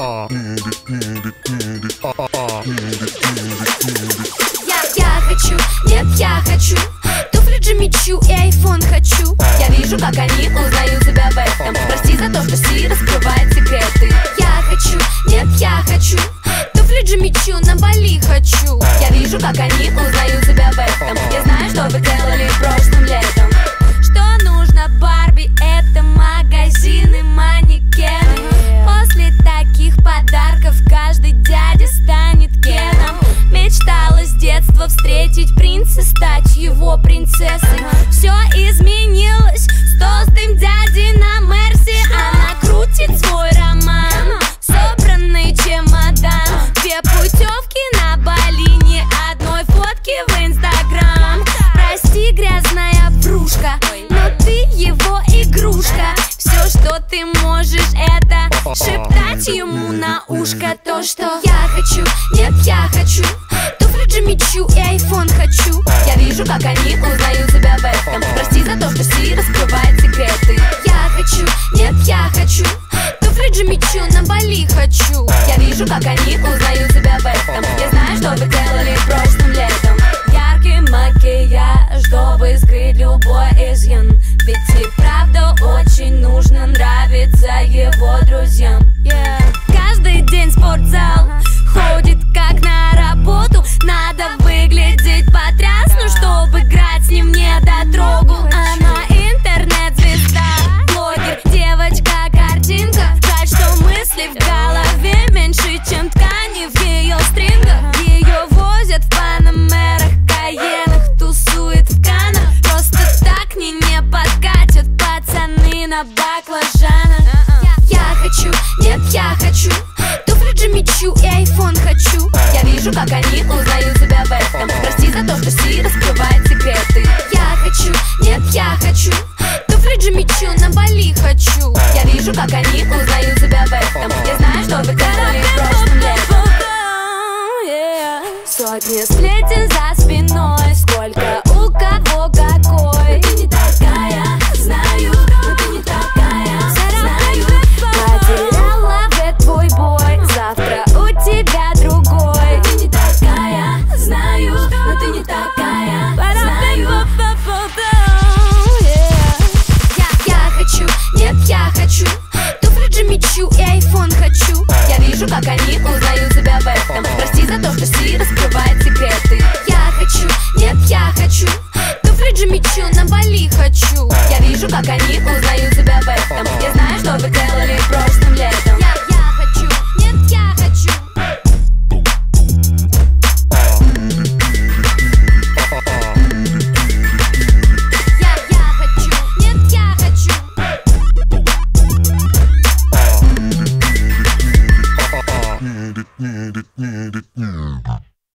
Я хочу, нет, я хочу туфли Джимми Чу и айфон хочу. Я вижу, как они узнают себя в этом. Прости за то, что Си раскрывает секреты. Я хочу, нет, я хочу туфли Джимми Чу на Бали хочу. Я вижу, как они узнают себя в этом. Я знаю, что вы делали прошлым летом. Что нужно Барби, это магазины, манекены. После таких подарков каждый дядя станет Кеном. Мечтала с детства встретить принца, стать его принцессой. Все изменилось с толстым дядей на Мерси. Она крутит свой роман, собранный чемодан, 2 путевки на Бали, ни одной фотки в Инстаграм. Прости, грязная врушка, но ты его игрушка. Все, что ты можешь, это шептать ему на ушко то, что я хочу, нет, я хочу туфли Джимми Чу и айфон хочу. Я вижу, как они узнают себя в этом. Прости за то, что Си раскрывает секреты. Я хочу, нет, я хочу туфли Джимми Чу на Бали хочу. Я вижу, как они узнают себя в этом. Я знаю, что вы делали прошлым летом. Яркий макияж, чтобы скрыть любой изъян. Ведь и правда очень нужно нравиться его друзьям. Каждый день в спортзал ходит как на работу. Надо выглядеть потрясно, чтобы играть с ним не дотрогу. Она интернет-звезда, блогер, девочка-картинка. Жаль, что мысли в голове меньше, чем ткани в ее стрингах. Ее возят в панамерах, каенах, тусует в канах. Просто так не подкатят пацаны на баклажанах. Я хочу, нет, я хочу туфли Джимми Чу и айфон хочу. Я вижу, как они узнают себя в этом. Прости за то, что Си раскрывает секреты. Я хочу, нет, я хочу туфли Джимми Чу на Бали хочу. Я вижу, как они узнают себя в этом. Я знаю, что вы делали прошлым летом. Сотни сплетен за спиной, сколько у кого какой. Ты не такая, знаю, но ты не такая, знаю. Потеряла в твой бой, завтра у тебя другой. Ты не такая, знаю, но ты не такая, знаю. Я хочу, нет, я хочу туфли Джимми Чу и айфон хочу. Я вижу, как они узнают себя в этом. Прости за то, что Си раскрывает секреты. Я хочу, нет, я хочу туфли Джимми Чу на Бали хочу. Я вижу, как они узнают